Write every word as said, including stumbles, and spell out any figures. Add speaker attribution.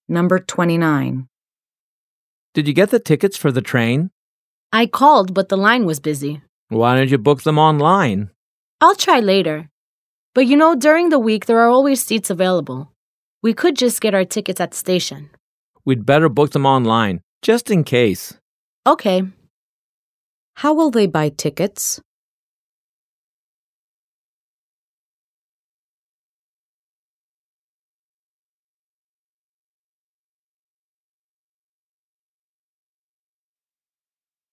Speaker 1: Number twenty-nine.
Speaker 2: Did you get the tickets for the train?
Speaker 3: I called, but the line was busy.
Speaker 2: Why don't you book them online?
Speaker 3: I'll try later. But you know, during the week, there are always seats available. We could just get our tickets at the station.
Speaker 2: We'd better book them online, just in case.
Speaker 3: Okay.
Speaker 1: How will they buy tickets?